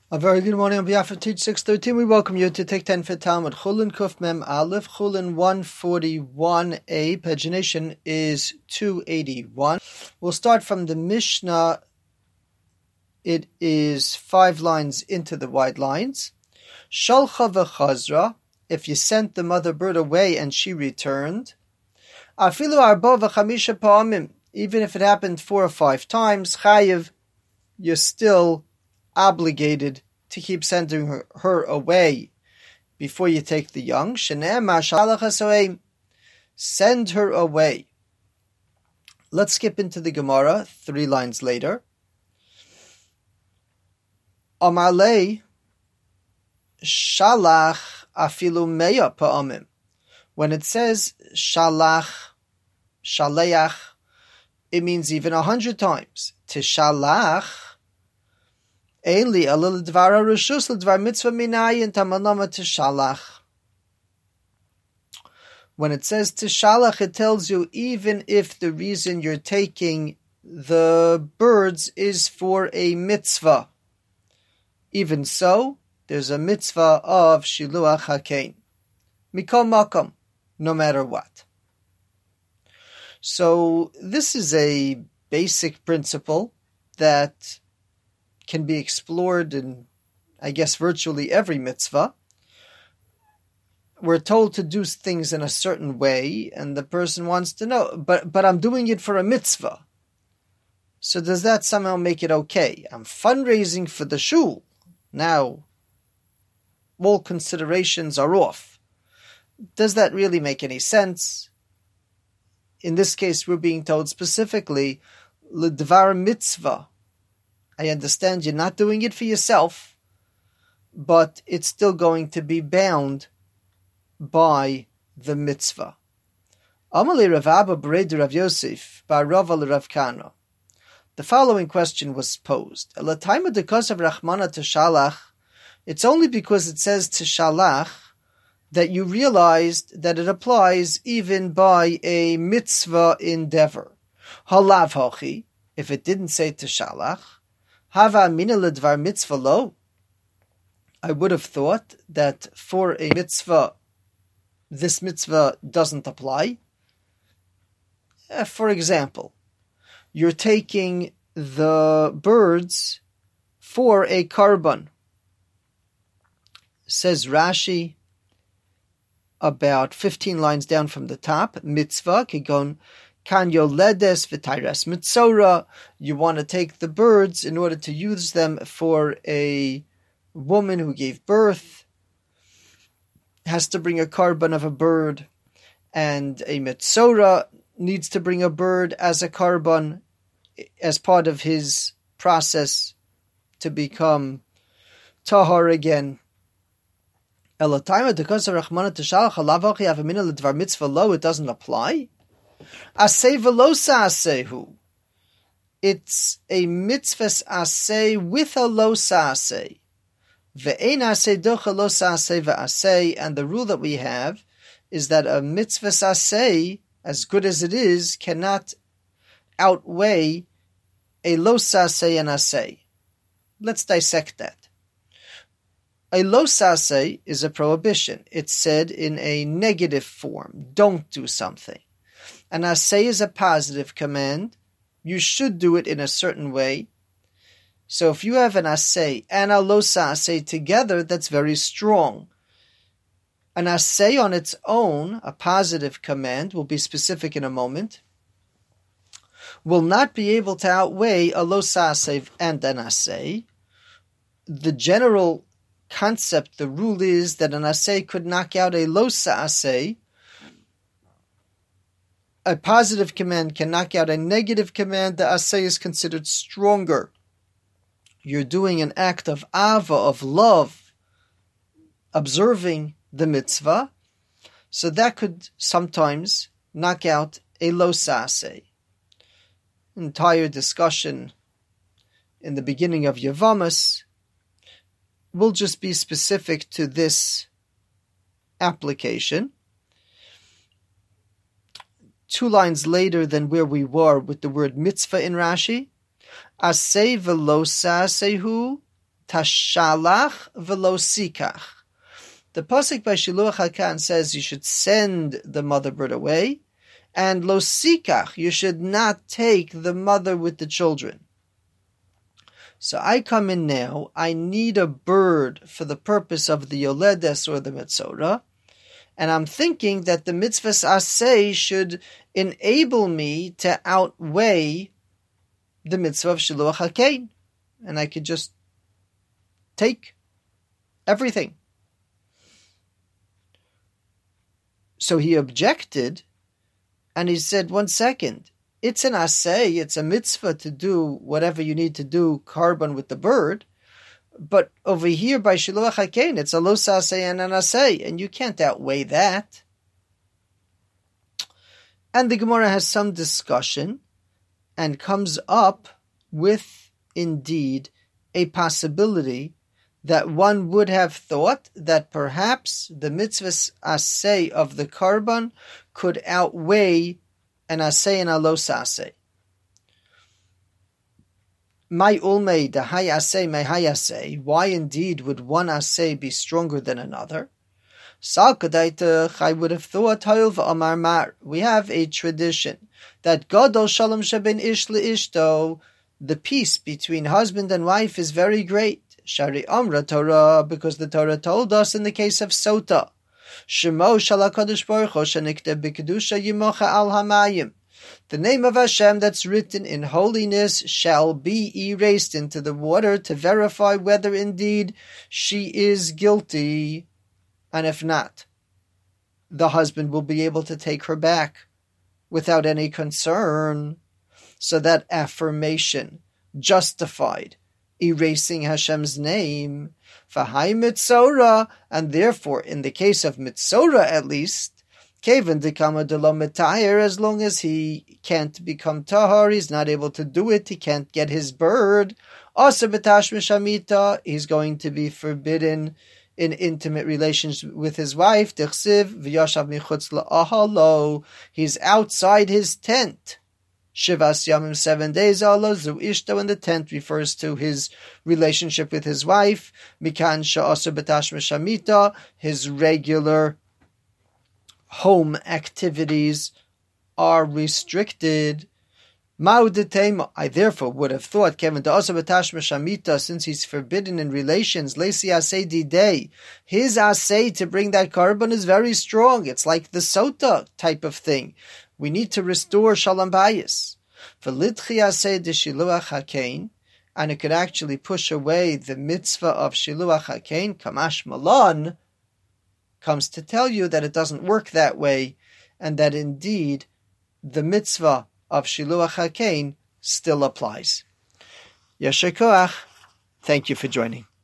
A very good morning on behalf of Teach 613. We welcome you to Take 10 for Talmud. Chulin Kuf Mem Aleph, Chulin 141a. Pagination is 281. We'll start from the Mishnah. It is 5 lines into the wide lines. Shalcha v'chazra, if you sent the mother bird away and she returned. Afilu arba v'chamisha pa'amim, even if it happened 4 or 5 times, chayiv, you're still obligated to keep sending her away before you take the young. Send her away. Let's skip into the Gemara 3 lines later. Amalei shalach afilu meya pa'amim. When it says shalach, shaleach, it means even 100 times. Tishalach Einli alil dvara rishus l'dvar mitzvah minayin tamanama tishalach. When it says tishalach, it tells you even if the reason you're taking the birds is for a mitzvah. Even so, there's a mitzvah of shiluach hakein. Mikol makom, no matter what. So this is a basic principle that can be explored in, I guess, virtually every mitzvah. We're told to do things in a certain way, and the person wants to know, but I'm doing it for a mitzvah. So does that somehow make it okay? I'm fundraising for the shul. Now, all considerations are off. Does that really make any sense? In this case, we're being told specifically, l'dvar mitzvah. I understand you're not doing it for yourself, but it's still going to be bound by the mitzvah. Amalei Rav Abba B'Reder Rav Yosef Ba'Rava Rav Kana. The following question was posed: Elataima dekasav Rachmana Tishalach. It's only because it says Tishalach that you realized that it applies even by a mitzvah endeavor. Halav hochi. If it didn't say Tishalach, Hava mina ledvar mitzvah lo. I would have thought that for a mitzvah, this mitzvah doesn't apply. For example, you're taking the birds for a korban. Says Rashi, about 15 lines down from the top, mitzvah, kigon, Kan yoledes v'tayres mitzora. You want to take the birds in order to use them for a woman who gave birth, has to bring a korban of a bird, and a mitzora needs to bring a bird as a korban as part of his process to become tahar again. Elatayma because of Rachmana Tishalach halavachi avamina l'dvar mitzvah lo. It doesn't apply. Aseh velosa asehu. It's a mitzvahs aseh with a losa aseh. Ve'ein aseh docha losa aseh ve'aseh. And the rule that we have is that a mitzvahs aseh, as good as it is, cannot outweigh a losa aseh and aseh. Let's dissect that. A losa aseh is a prohibition. It's said in a negative form. Don't do something. An aseh is a positive command. You should do it in a certain way. So if you have an aseh and a losa aseh together, that's very strong. An aseh on its own, a positive command, will be specific in a moment, will not be able to outweigh a losa aseh and an aseh. The general concept, the rule is that an aseh could knock out a losa aseh. A positive command can knock out a negative command. The aseh is considered stronger. You're doing an act of ava, of love, observing the mitzvah. So that could sometimes knock out a losa aseh. Entire discussion in the beginning of Yevamos will just be specific to this application. 2 lines later than where we were with the word mitzvah in Rashi. Aseh v'lo sa'asehu tashalach v'lo sikach. The pasuk by Shiluach HaKan says you should send the mother bird away, and lo sikach, you should not take the mother with the children. So I come in now, I need a bird for the purpose of the yoledes or the metzora, and I'm thinking that the mitzvahs aseh should enable me to outweigh the mitzvah of Shiluach HaKein, and I could just take everything. So he objected, and he said, 1 second, it's an aseh, it's a mitzvah to do whatever you need to do, carbon with the bird, but over here by Shiluach HaKein, it's a lo saseh and an aseh, and you can't outweigh that. And the Gemara has some discussion, and comes up with, indeed, a possibility that one would have thought that perhaps the mitzvahs aseh of the carbon could outweigh an aseh and a lo saseh. My ulmei da hay aseh, my hay aseh. Why indeed would one aseh be stronger than another? I would have thought, Amar Mar, we have a tradition that Gadol Shalom Sheben Ish Leishto, the peace between husband and wife is very great. Shari Amra Torah, because the Torah told us in the case of Sota, Shemo Shala Kadosh Baruch Hu Shenikte B'Kedusha Yimocha Al Hamayim. The name of Hashem that's written in holiness shall be erased into the water to verify whether indeed she is guilty. And if not, the husband will be able to take her back without any concern. So that affirmation justified erasing Hashem's name. V'hai mitzora, and therefore, in the case of mitzora at least, kevan dekama de lo mitayer, as long as he can't become tahar, he's not able to do it, he can't get his bird. Also b'tash mishamita, he's going to be forbidden in intimate relations with his wife. Dichsiv v'yashav michutz la'ahalo, he's outside his tent. Shivas Yamim, 7 days, Allah, Zu Ishto, and the tent refers to his relationship with his wife. Mikan Sha'asu B'tash Meshamita, his regular home activities are restricted. Ma'udetema, I therefore would have thought, Kevin Da'asu B'tash Meshamita, since he's forbidden in relations, Lesi Aseh Didei, his Aseh to bring that carbon is very strong. It's like the Sota type of thing. We need to restore Shalom Bayis. V'litchi aseh de Shiluach HaKein, and it could actually push away the mitzvah of Shiluach HaKein, Kamash Malan, comes to tell you that it doesn't work that way, and that indeed the mitzvah of Shiluach HaKein still applies. Yasher Koach. Thank you for joining.